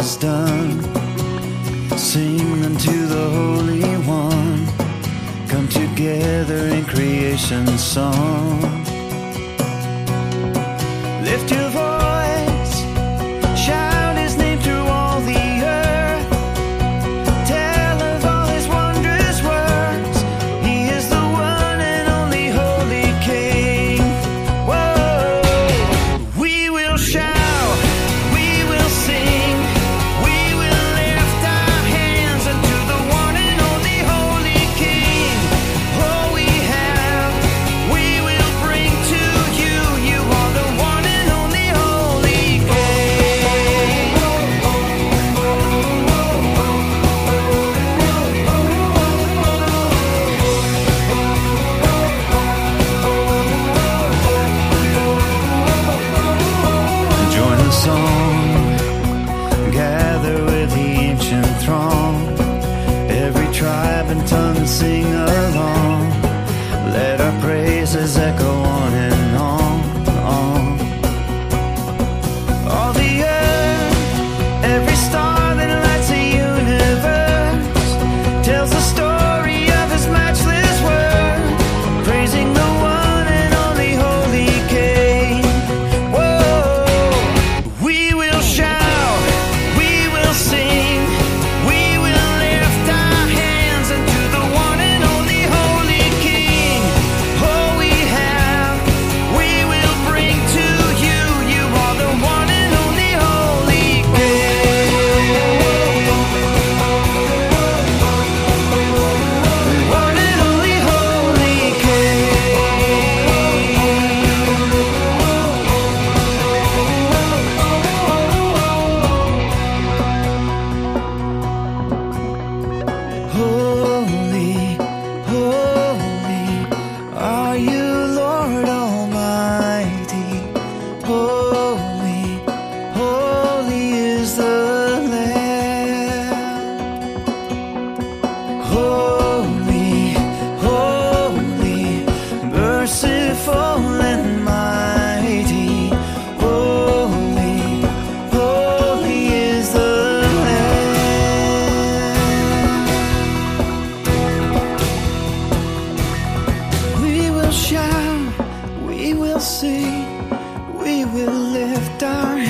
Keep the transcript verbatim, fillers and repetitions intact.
has done. Sing unto the Holy One. Come together in creation's song. Lift your voice, shout his name through all the earth. Tell of all his wondrous works. He is the one and only Holy King. Whoa! We will shout, we will sing, we will lift our hands unto the one and only Holy King. All we have, we will bring to you. You are the one and only Holy King. Join the song, gather with the ancient throng. Every tribe and tongue sing along. Let our praises echo on and on, on. All the earth, every star that lights the universe, tells the story of his matchless word, praising the one and only Holy King. Whoa! We will shout, we will sing, we will lift our hands unto the one and only Holy King. All we have, we will bring to you. You are the one and only Holy King. One and only Holy Holy, holy are you, Lord Almighty. Holy, holy is the Lamb. Holy, holy, merciful and mighty. Holy, holy is the Lamb. We will shout, we will sing, we will lift our